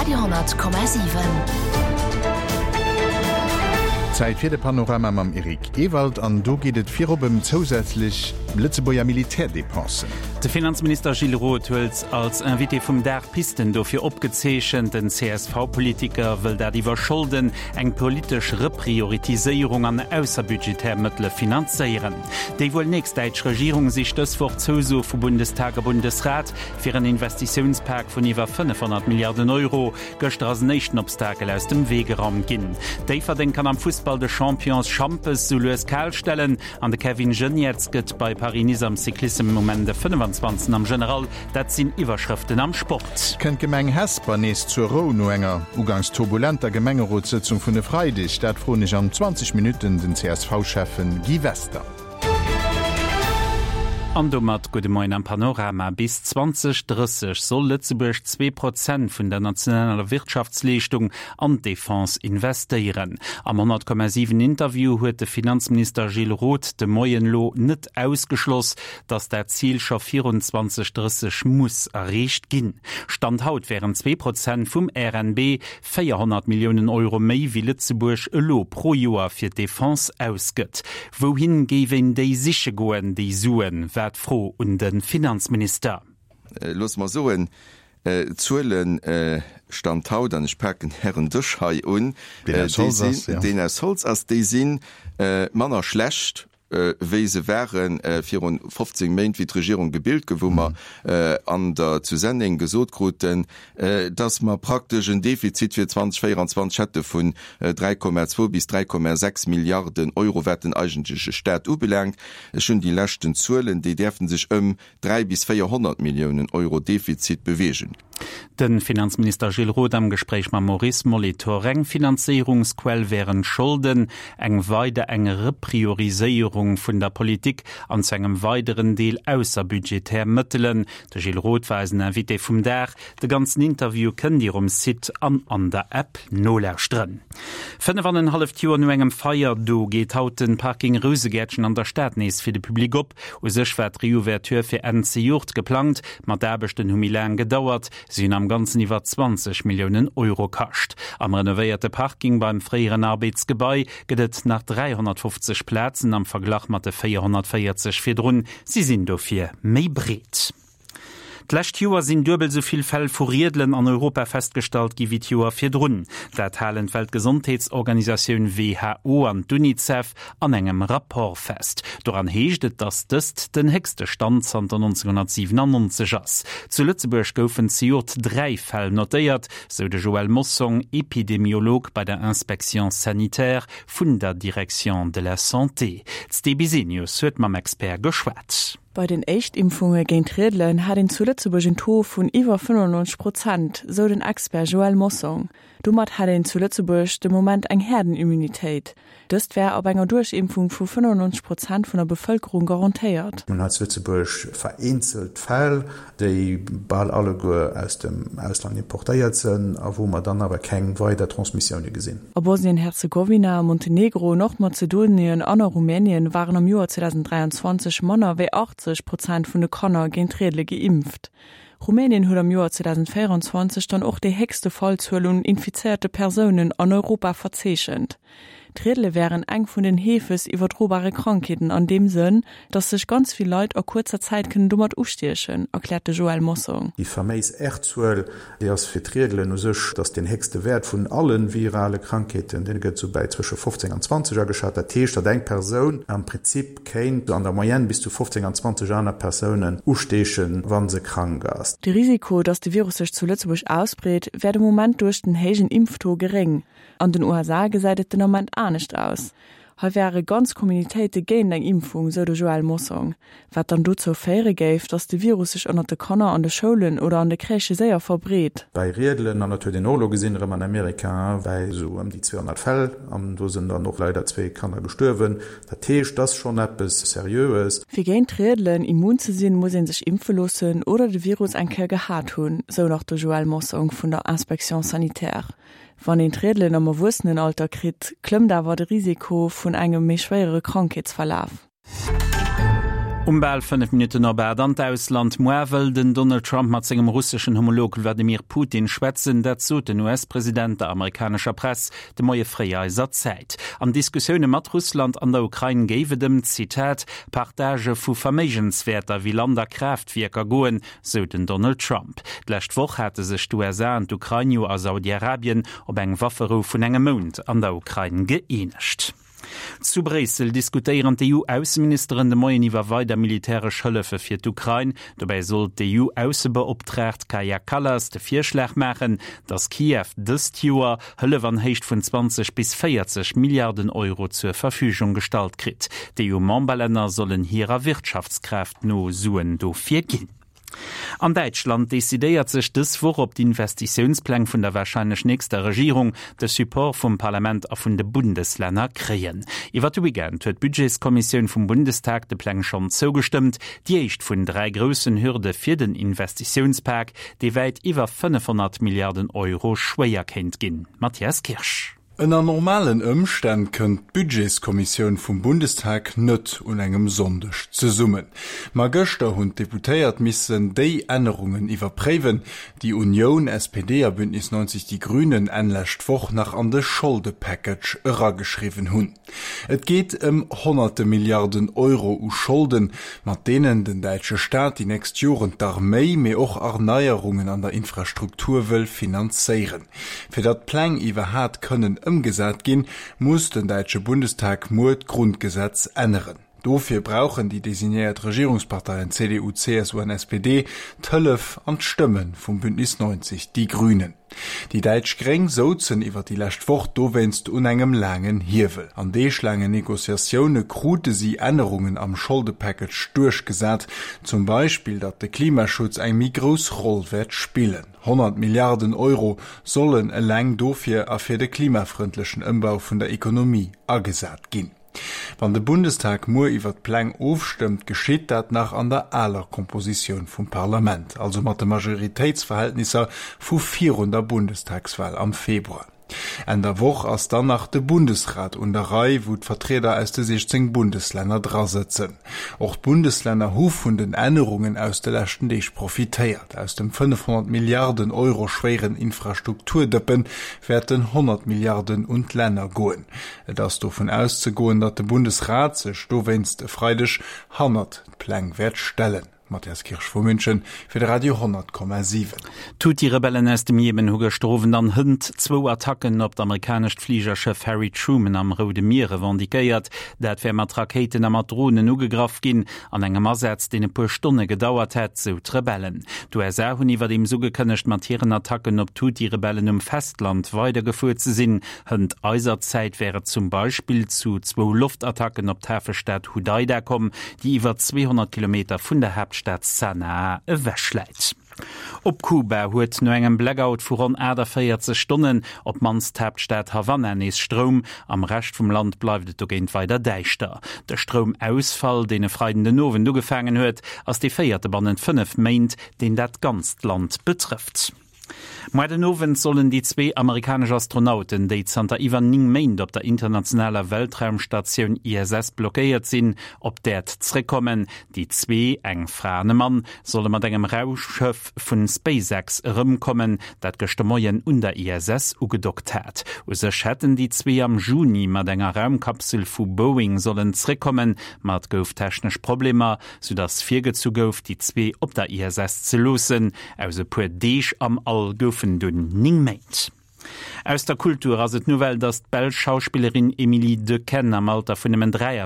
Radio,7. Zeit fir de Panorama am Erik Ewald an do gehtt vir opem zusätzlich Litzeboer Militärdepensen. De Finanzminister Gilles Roth huet als Invité vum der Pisten dofir opgezeechen den CSV-Politiker will der iwwer Schulden eng politisch Reprioritisierung an ausserbudgetärmëttle finanzieren. Déi wohl nächstdeitsch Regierung sich dës vor Zoso vu Bundestag a Bundesrat fir een Investitionspark vun iwwer 500 Milliarden Euro gëcht as nechten Obstakel aus dem Wegeraum ginn. Déi verdenk kann am Fußball de Champions Champes zu Louis Kal stellen, an de Kevin Genietz gëtt bei Paris am Cyklisme im Moment de 25. am General, dat sinn Iwerschriften am Sport. Kennt Gemeng Hesper nees zur Ro no enger ugangs turbulenter Gemengerotssitzung vun de Freidich, dat fronig an 20 Minuten den CSV-Chefen Guy Wester. Andomat gode Moin am Panorama bis 2030 soll Lützeburg 2% vun der nationaler Wirtschaftsleistung an Defense investieren. Am 100,7 Interview huet de Finanzminister Gilles Roth de Moyenlo net ausgeschloss, dass der Ziel scho 2430 muss erreicht ginn. Stand haut wären 2% vum RNB 400 Millionen Euro méi wie Lützeburg elo pro Joer fir Defense ausgëtt. Wohin gewen déi siche goen die suen? Froh und den Finanzminister. Los mal so Zuelen stand haut an Perken Herren Duschhai un den Holz as de sinn manner schlecht. Wéi se wären 15 Main wie d' Regierung gebild gewummer an der Zusending gesotgruten, dats ma praktisch ein Defizit fir 2024 hätte vun 3,2 bis 3,6 Milliarden Euro wetten eigentliche Staat ubelangt. Schon die lächten Zuelen, die dürfen sich 300 bis 400 Millionen Euro Defizit bewegen. Den Finanzminister Gilles Roth am Gespräch ma Maurice Molitor eng Finanzierungsquell wären Schulden, eng weide enge Repriorisierung vun der Politik an zu engem weiteren Deel ausserbudgetär Mëttelen. De Gilles Roth weisen Invité vum der. De ganzen Interview können Dir Sit an der App nolästren. 5,5 Joer no engem Feier do geht haut den Parking Rösegätschen an der Stadt nees fir de Publikum op, o sech wär Riouverture fir Ende Jurt geplant, mat derbechten Humilän gedauert, sind am ganzen iwwer 20 Millionen Euro kascht. Am renovierte Parking beim freieren Arbeitsgebäi gedet nach 350 Plätzen am Vergleich mat 440 firrun, sie sind dofir méi bret. D'lächt Joer sinn dubel soviel Fäll vu Riedlen an Europa feststalt gi wie Joer firrun. Dat halen Weltgesundheitsorganisaioun WHO an UNICEF an engem Rapport fest. Doran heeschtet dass dëst den hegste Stand an 1997 ass. Zu Lützeburg goufen Ziot 3 Fäll notéiert, so de Joël Mossong, Epidemiolog bei der Inspektion sanitaire vun der Direction de la Santé. Stebisinius huet mam Expert geschwätzt. Bei den Echtimpfungen gegen Riedlen hat den Lützeburg ein Taux von über 95%, so den Expert Joël Mossong. Dummer hat den Lützeburg dem Moment eng Herdenimmunität. Das wäre ab einer Durchimpfung von 95% von der Bevölkerung garantiert. Man hat Lützeburg vereinzelt Fälle, die bald alle aus dem Ausland importiert sind, wo man dann aber keine weitere Transmission gesehen. Bosnien-Herzegowina, Montenegro, Nordmazedonien und Rumänien waren im Jahr 2023 Männer wie 80% von den Kanner gegen Riedle geimpft. Rumänien hat im Jahr 2024 dann auch die höchste Fallzahl an infizierte Personen an Europa verzeichnet. Die Riedle wären eng von den Hefes übertragbare Krankheiten an dem Sinn, dass sich ganz viele Leute in kurzer Zeit können dummert aufstehen, erklärte Joël Mossong. Die vermeist echt die als für die Riedle nur sich, dass den höchsten Wert von allen viralen Krankheiten, den geht so bei zwischen 15 und 20 Jahren geschaut, der Tisch, dass eine Person am Prinzip kennt, an der Moyenne bis zu 15 und 20 Jahren Personen aufstehen, wenn sie krank ist. Das Risiko, dass der Virus sich zu Lützeburg ausbreitet, wird im Moment durch den hohen Impfton gering. An den USA sieht der Moment auch nicht aus. Heute wäre ganz Kommunität gegen die Impfung, so der Joël Mossong. Was dann dazu Fähre gäbe, dass der Virus sich unter den Kanner an den Schulen oder an den Kreche sehr verbreitet. Bei Riedlen an der Epidemiolog gesehen in Amerika, weil so die 200 Fälle, da sind dann noch leider 2 Kanner gestorben. Der Tisch, das schon etwas Seriöses. Für gegen Riedlen immun zu sein, muss er sich impfen lassen oder den Virus ein Kerl gehabt haben, so nach der Joël Mossong von der Inspektion sanitaire. Wann den Riedlen am erwussenen Alter krit, klemmt awer de Risiko vun engem méi schwere Krankheitsverlauf. Umbel 5 Minuten ober an Ausland Moewel den Donald Trump mat segem russischen Homolog Wladimir Putin schwätzen, dat zo den US-Präsident der amerikanischer Press de moie Freieiser Zeit. An Diskussionen mat Russland an der Ukraine gewe dem Zitat Partage vu Vermegenswerter wie Lander Kraftwerker goen, so den Donald Trump. D'lächt woch hatte sech USA an Ukraine a Saudi-Arabien op eng Wafferruf vun engem Mond an der Ukraine geeinigt. Zu Bresel diskutieren die EU-Außenministerin de Moien iwwer weiter militärisch Hëllefe fir d'Ukraine. Dabei soll die EU-Außenbeoptracht Kaja Kallas de Vorschlag machen, dass Kiew dëst Joer Hëlle van heicht vun 20 bis 40 Milliarden Euro zur Verfügung gestalt krit. Die EU-Memberländer sollen hierer Wirtschaftskraft no suen dofir ginn. An Deutschland desideiert sich des vor op die Investitionsplan vun der wahrscheinlich nächster Regierung de Support vom Parlament a vun de Bundesländer kreen. Iwer weekend huet Budgetskommission vom Bundestag de Plan schon zugestimmt, die echt vun 3 großen Hürde fir den Investitionspark, die weit iwwer 500 Milliarden Euro schwéier kennt gin. Matthias Kirsch. In einer normalen Umstand könnt Budgetskommission vom Bundestag nett un engem Sonndech zu summen. Ma Göster hun Deputéiert missen déi Änderungen iwwerpräwen, die Union, SPD a Bündnis 90 die Grünen enlächt woch nach an de Schuldepackage geschrieben hun. Et geht hunderte Milliarden Euro u Schulden, mat denen den deutsche Staat die nächst Joren d'Armee me och Erneuerungen an der Infrastruktur will finanzieren. Für dat Plan iwwer hat können umgesat gin, muss den Deutsche Bundestag Mord Grundgesetz ändern. Dafür brauchen die designiert Regierungsparteien CDU, CSU und SPD 12 an Stimmen vom Bündnis 90, die Grünen. Die Deutsch Greng sozen iwwer die lecht Woch dowenst unengem langen Hirvel. An de schlange Negoziationune krute sie Änderungen am Schuldepackage durchgesat, zum Beispiel, dat der Klimaschutz ein Migrosrollwert spielen. 100 Milliarden Euro sollen lang dofir a fir de klimafreundlichen Umbau von der Ökonomie agesat gin. Wann der Bundestag nur iwwer Plan aufstimmt, geschieht dat nach an der aller Komposition vom Parlament, also mat de Majoritätsverhältnisse vu 400 Bundestagswahl am Februar. An der Woche ass danach de Bundesrat und der Reihe, wo Vertreter aus de 16 Bundesländer dra sitzen. Auch Bundesländer huf von den Änderungen aus der letzten Dich profitiert. Aus dem 500 Milliarden Euro schweren Infrastrukturdeppen werden 100 Milliarden und Länder goen. Das davon auszugoen, dass der Bundesrat sich dowenst freilich 100 Planwert stellen. Matthias Kirsch von München für die Radio 100,7. Tut die Rebellen aus dem Jemen hu gestroven an Hund 2 Attacken op d'amerikanischt Fliegerschiff Harry Truman am Rode Meer revendikiert, dat wär mat Raketen am Drohnen ugegraf gin an engem Ersatz, den e paar Stunden gedauert hat, so Rebellen. Du USA hun iwwer dem so gekënnecht matieren Attacken op tut die Rebellen Festland weitergefuhr zu sinn. Hund Eiserzeit wäre zum Beispiel zu 2 Luftattacken op Hafenstadt Hudaida kommen, die iwwer 200 Kilometer vun der Hauptstadt Sanaa wäschleit. Op Kuba huet no engem Blackout vu rund 40 Stunden op mans Hauptstadt Havanna is Strom, am Rest vom Land bleibt do géint weiter deichter. Der Stromausfall, den freiden den Nowen dugefangen huet, ass die 4. Bannen 5 meint, den dat ganz Land betrifft. Mei den Nowen sollen die 2 amerikanische Astronauten, die Santa Ivan Ning meint op der internationaler Weltraumstation ISS blockiert sinn, op der zurückkommen. Die 2 eng frane Mann solle mat engem Rausschiff vun SpaceX rumkommen, dat gestemoien unter ISS ugedockt hat. Usech hätten die 2 am Juni mat enger Raumkapsel vu Boeing sollen zurückkommen, mat gouf technisch Probleme, so dass 4 zu gouf die 2 op der ISS zu losen, also puer Deich am All goufen dun ning meint. Aus der Kultur as et Novel, dass Bell-Schauspielerin Emily de Ken am Alter vun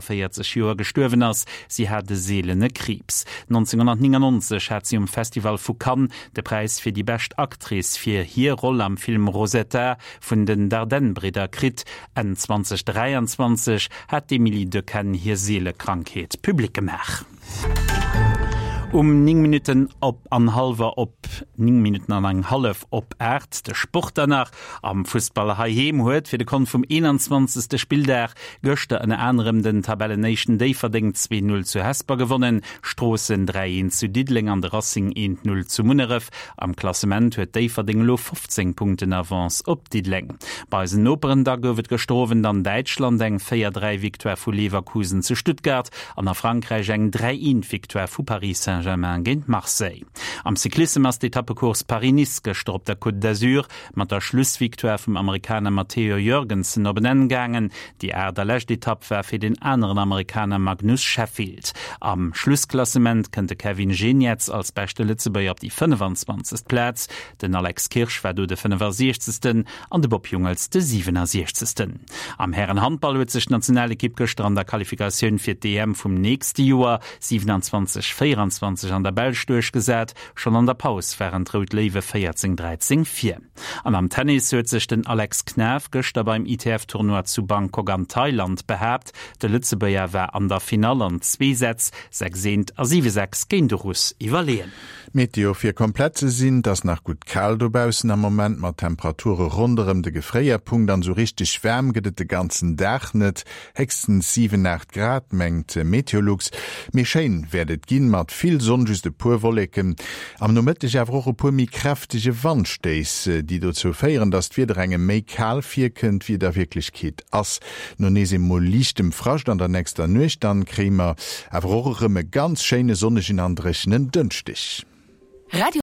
43 Joer gestorven ass. Sie hatte seelene Krebs. 1999 hat sie Festival vu Cannes de Preis fir die best Aktrice fir hier Rolle am Film Rosetta vun den Dardenne-Brüder krit. En 2023 hat Emily de Ken hier Seelekrankheit publik gemacht. 9 Minuten an halber op 9 Minuten an eng half op Erd de Sport danach am Fußballer Haem huet fir de Kon vum 21. Spieldag gochte en anderem den Tabelle Nation Day verding 2-0 zu Hesper gewonnen, Strossen 3 zu Didling an der Racing 1-0 zu Munneref. Am Klassement huet Day verding lo 15 Punkten Avance op Didling. Bei se operen Da gowet gestorven an Deutschland eng 4-3 Victoire vu Leverkusen zu Stuttgart, an der Frankreich eng 3-1 Victoire vu Paris Saint-Germain géint Marseille. Am Cyklissem ass d'Etappekurs Paris-Nice gestorb der Côte d'Azur, mat der Schlussviktoire vum Amerikaner Matteo Jürgensen op gangen, die der letzte Etappe war fir den anderen Amerikaner Magnus Sheffield. Am Schlussklassement könnte Kevin Genietz als beste Lützebäier op die 25. Platz, den Alex Kirsch war du de 65. an de Bob Jungels de 67. Am Herrenhandball huet sech nationale Kipp gestern an der Qualifikation fir DM vum nächste Joer 27-24 an der Belsch durchgesät, schon an der Paus wären Trout Lewe 14-13-4. Am Tennis huet sech den Alex Knaf gëchter beim ITF-Tournoi zu Bangkok an Thailand behabt. De Lützebäier war an der Final an 2 Sätz 6-7-6 géint Russ iwwerleen. Meteo fir komplette sinn, dats nach gut Kaldobausen am Moment mat Temperature runderem de Gefréierpunkt an so richtig wärm gedet de ganzen Dach net, hexten 7-8 Grad mengt Meteorlux. Meschein werdet ginn mat viel sonnjuste Purwolleken. Am nomettech awoche purmi kräftige Wandsteis, die dazu feieren, dat Wiedränge méi kal firkend wie der Wirklichkeit ass. No nese mo lichtem Fracht an der nächster Nucht dann Krämer awoche me ganz scheine Sonnech in andrechnen Dünnstich.